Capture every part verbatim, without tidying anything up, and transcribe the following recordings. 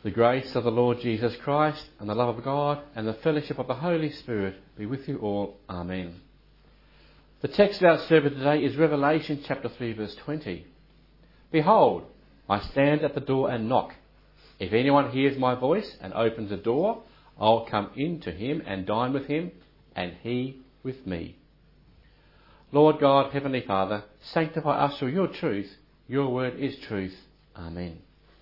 The grace of the Lord Jesus Christ and the love of God and the fellowship of the Holy Spirit be with you all. Amen. The text of our service today is Revelation chapter three verse twenty. Behold, I stand at the door and knock. If anyone hears my voice and opens the door, I'll come in to him and dine with him, and he with me. Lord God, Heavenly Father, sanctify us through your truth. Your word is truth. Amen.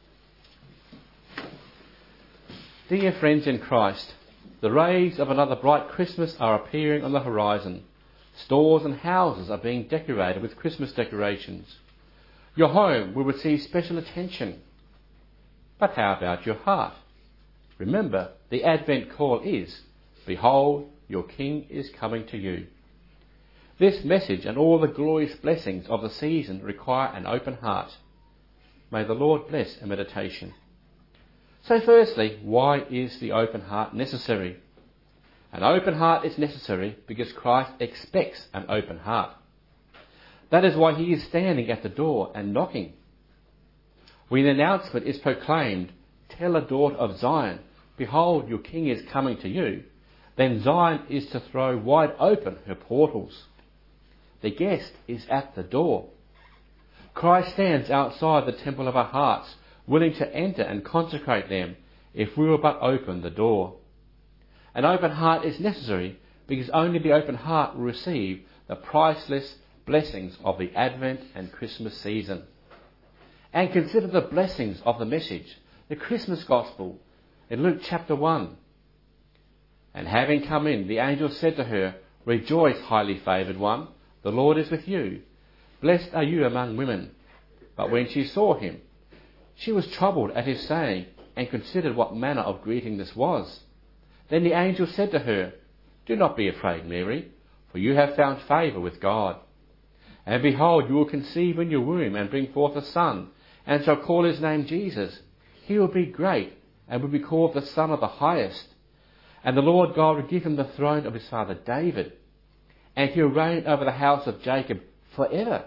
Dear friends in Christ, the rays of another bright Christmas are appearing on the horizon. Stores and houses are being decorated with Christmas decorations. Your home will receive special attention. But how about your heart? Remember, the Advent call is, Behold, your King is coming to you. This message and all the glorious blessings of the season require an open heart. May the Lord bless a meditation. So firstly, why is the open heart necessary? An open heart is necessary because Christ expects an open heart. That is why he is standing at the door and knocking. When the announcement is proclaimed, Tell the daughter of Zion, Behold, your King is coming to you, then Zion is to throw wide open her portals. The guest is at the door. Christ stands outside the temple of our hearts, willing to enter and consecrate them if we will but open the door. An open heart is necessary because only the open heart will receive the priceless blessings of the Advent and Christmas season. And consider the blessings of the message, the Christmas Gospel, in Luke chapter one. And having come in, the angel said to her, Rejoice, highly favoured one, the Lord is with you. Blessed are you among women. But when she saw him, she was troubled at his saying, and considered what manner of greeting this was. Then the angel said to her, Do not be afraid, Mary, for you have found favour with God. And behold, you will conceive in your womb and bring forth a son, and shall call his name Jesus. He will be great, and will be called the Son of the Highest. And the Lord God will give him the throne of his father David, and he will reign over the house of Jacob forever.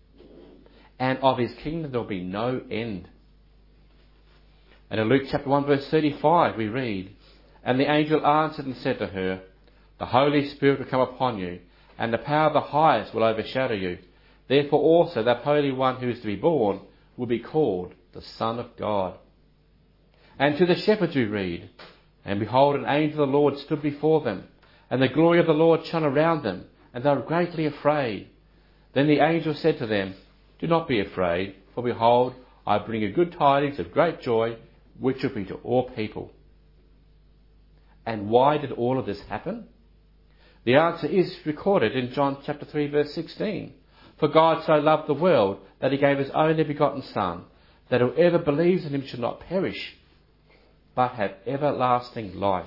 And of his kingdom there will be no end. And in Luke chapter one verse thirty-five we read, And the angel answered and said to her, The Holy Spirit will come upon you, and the power of the highest will overshadow you. Therefore also that Holy One who is to be born will be called the Son of God. And to the shepherds we read, And behold, an angel of the Lord stood before them, and the glory of the Lord shone around them, and they were greatly afraid. Then the angel said to them, Do not be afraid, for behold, I bring you good tidings of great joy, which will be to all people. And why did all of this happen? The answer is recorded in John chapter three verse sixteen. For God so loved the world that he gave his only begotten Son, that whoever believes in him should not perish, but have everlasting life.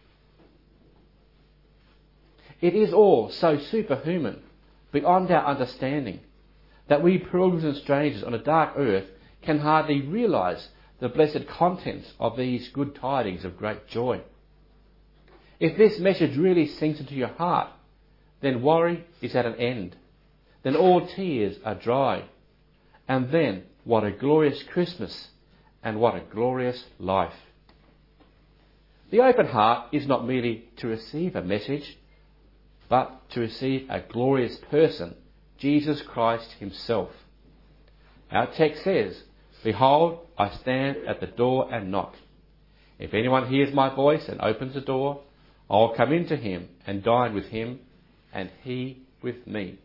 It is all so superhuman, beyond our understanding, that we pilgrims and strangers on a dark earth can hardly realise the blessed contents of these good tidings of great joy. If this message really sinks into your heart, then worry is at an end. Then all tears are dry. And then what a glorious Christmas and what a glorious life. The open heart is not merely to receive a message, but to receive a glorious person, Jesus Christ himself. Our text says, Behold, I stand at the door and knock. If anyone hears my voice and opens the door, I will come into him and dine with him, and he with me.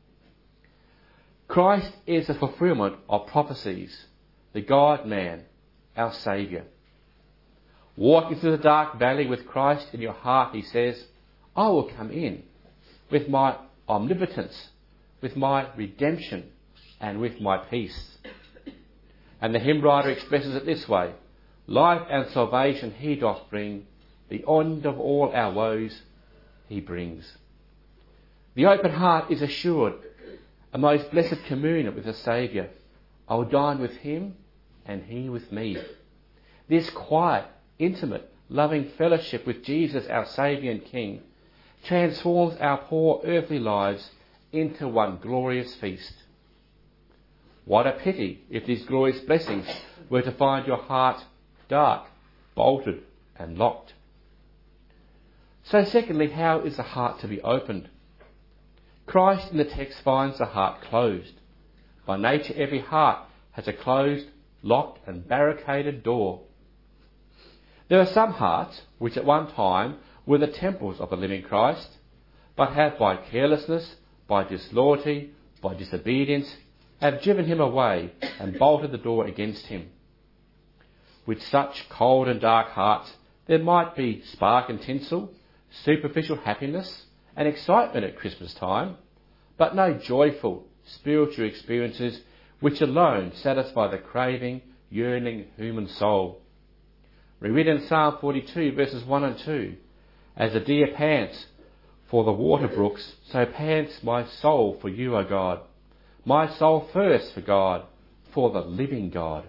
Christ is the fulfilment of prophecies, the God-man, our Saviour. Walking through the dark valley with Christ in your heart, he says, I will come in with my omnipotence, with my redemption, and with my peace. And the hymn writer expresses it this way, Life and salvation he doth bring, the end of all our woes he brings. The open heart is assured a most blessed communion with the Saviour. I will dine with him and he with me. This quiet, intimate, loving fellowship with Jesus, our Saviour and King, transforms our poor earthly lives into one glorious feast. What a pity if these glorious blessings were to find your heart dark, bolted and locked. So secondly, how is the heart to be opened? Christ in the text finds the heart closed. By nature, every heart has a closed, locked and barricaded door. There are some hearts which at one time were the temples of the living Christ, but have by carelessness, by disloyalty, by disobedience, have driven him away and bolted the door against him. With such cold and dark hearts, there might be spark and tinsel, superficial happiness and excitement at Christmas time, but no joyful, spiritual experiences which alone satisfy the craving, yearning human soul. We read in Psalm forty-two verses one and two, "As the deer pants for the water brooks, so pants my soul for you, O God. My soul thirsts for God, for the living God."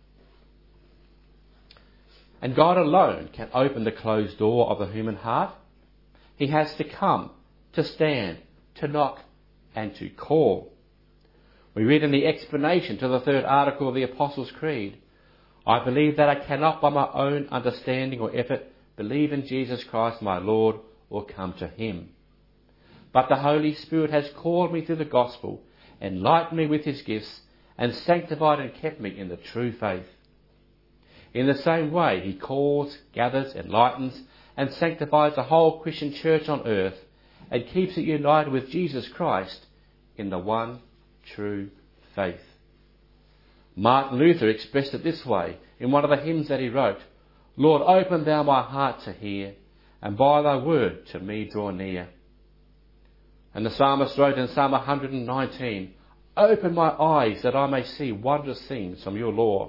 And God alone can open the closed door of the human heart. He has to come, to stand, to knock, and to call. We read in the explanation to the third article of the Apostles' Creed, "I believe that I cannot by my own understanding or effort believe in Jesus Christ my Lord or come to him. But the Holy Spirit has called me through the gospel, enlightened me with his gifts, and sanctified and kept me in the true faith." In the same way, he calls, gathers, enlightens, and sanctifies the whole Christian church on earth, and keeps it united with Jesus Christ in the one true faith. Martin Luther expressed it this way in one of the hymns that he wrote, "Lord, open thou my heart to hear, and by thy word to me draw near." And the psalmist wrote in Psalm one nineteen, "Open my eyes that I may see wondrous things from your law."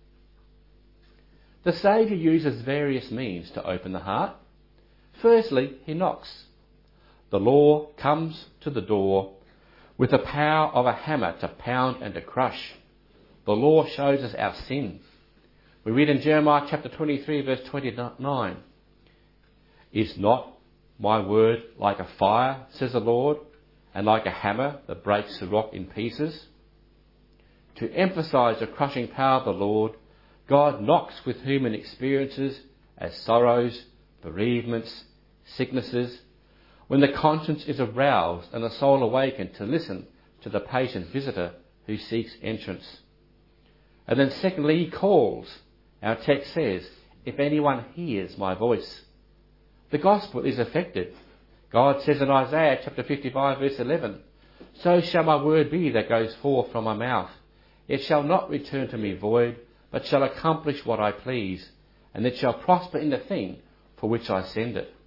The Saviour uses various means to open the heart. Firstly, he knocks. The law comes to the door with the power of a hammer to pound and to crush. The law shows us our sin. We read in Jeremiah chapter twenty-three verse twenty-nine, "Is not my word like a fire, says the Lord, and like a hammer that breaks the rock in pieces?" To emphasise the crushing power of the Lord, God knocks with human experiences as sorrows, bereavements, sicknesses, when the conscience is aroused and the soul awakened to listen to the patient visitor who seeks entrance. And then secondly, he calls. Our text says, "If anyone hears my voice." The gospel is effective. God says in Isaiah chapter fifty-five verse eleven, "So shall my word be that goes forth from my mouth. It shall not return to me void, but shall accomplish what I please, and it shall prosper in the thing for which I send it."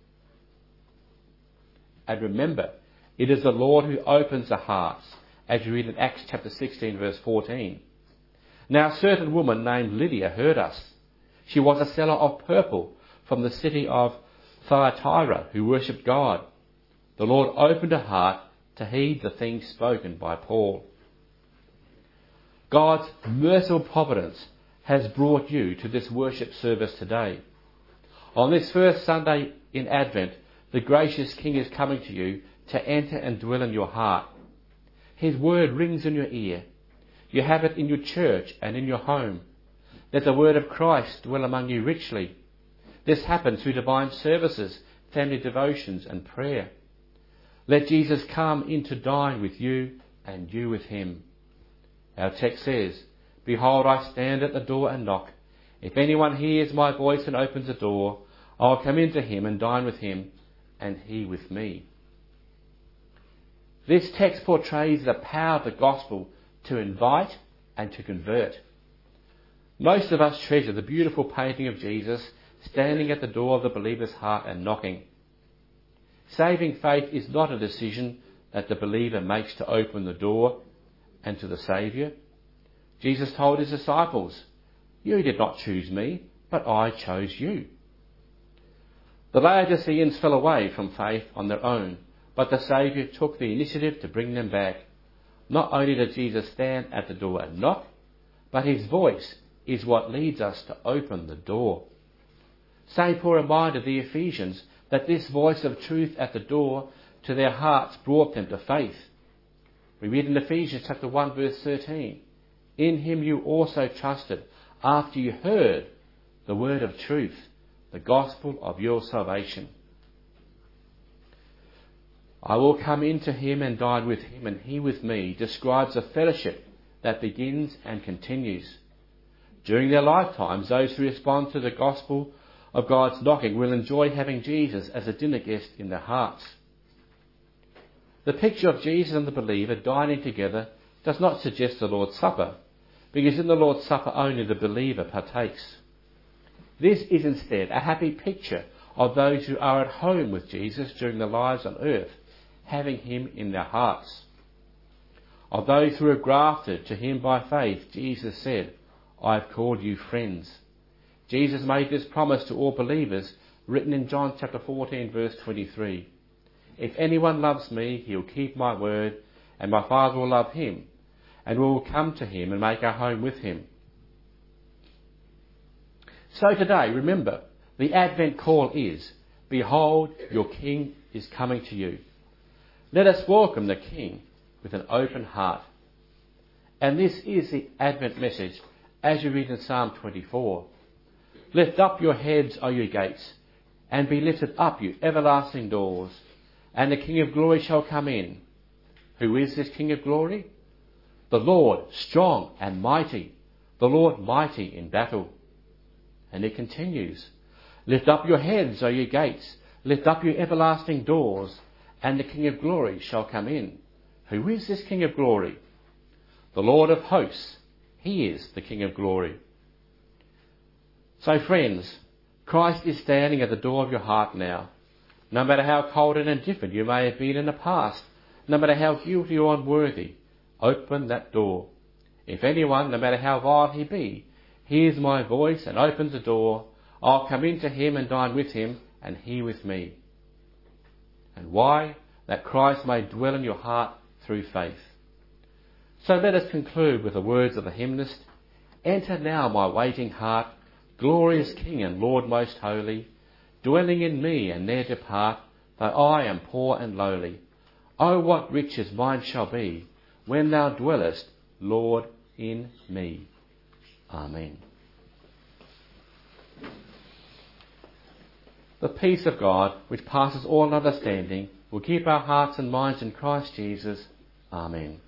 And remember, it is the Lord who opens the hearts, as you read in Acts chapter sixteen verse fourteen. "Now a certain woman named Lydia heard us. She was a seller of purple from the city of Thyatira who worshipped God. The Lord opened her heart to heed the things spoken by Paul." God's merciful providence has brought you to this worship service today. On this first Sunday in Advent, the gracious King is coming to you to enter and dwell in your heart. His word rings in your ear. You have it in your church and in your home. Let the word of Christ dwell among you richly. This happens through divine services, family devotions and prayer. Let Jesus come in to dine with you and you with him. Our text says, "Behold, I stand at the door and knock. If anyone hears my voice and opens the door, I will come into him and dine with him, and he with me." This text portrays the power of the gospel to invite and to convert. Most of us treasure the beautiful painting of Jesus standing at the door of the believer's heart and knocking. Saving faith is not a decision that the believer makes to open the door and to the Saviour. Jesus told his disciples, "You did not choose me, but I chose you." The Laodiceans fell away from faith on their own, but the Saviour took the initiative to bring them back. Not only did Jesus stand at the door and knock, but his voice is what leads us to open the door. Saint Paul reminded the Ephesians that this voice of truth at the door to their hearts brought them to faith. We read in Ephesians chapter one verse thirteen, "In him you also trusted, after you heard the word of truth, the gospel of your salvation. I will come into him and dine with him, and he with me describes a fellowship that begins and continues. During their lifetimes, those who respond to the gospel of God's knocking will enjoy having Jesus as a dinner guest in their hearts. The picture of Jesus and the believer dining together does not suggest the Lord's Supper, because in the Lord's Supper only the believer partakes. This is instead a happy picture of those who are at home with Jesus during their lives on earth, having him in their hearts. Of those who are grafted to him by faith, Jesus said, I have called you friends. Jesus made this promise to all believers, written in John chapter fourteen, verse twenty-three. If anyone loves me, he will keep my word, and my Father will love him, and we will come to him and make our home with him. So today, remember, the Advent call is, Behold, your King is coming to you. Let us welcome the King with an open heart. And this is the Advent message, as you read in Psalm twenty-four. Lift up your heads, O you gates, and be lifted up, you everlasting doors, and the King of glory shall come in. Who is this King of glory? The Lord, strong and mighty, the Lord mighty in battle. And it continues, Lift up your heads, O you gates, lift up your everlasting doors, and the King of glory shall come in. Who is this King of glory? The Lord of hosts, he is the King of glory. So friends, Christ is standing at the door of your heart now. No matter how cold and indifferent you may have been in the past, no matter how guilty or unworthy, open that door. If anyone, no matter how vile he be, hears my voice and opens the door, I'll come into him and dine with him, and he with me. And why? That Christ may dwell in your heart through faith. So let us conclude with the words of the hymnist. Enter now, my waiting heart, glorious King and Lord most holy, dwelling in me and ne'er depart, though I am poor and lowly. Oh, what riches mine shall be, when thou dwellest, Lord, in me. Amen. The peace of God, which passes all understanding, will keep our hearts and minds in Christ Jesus. Amen.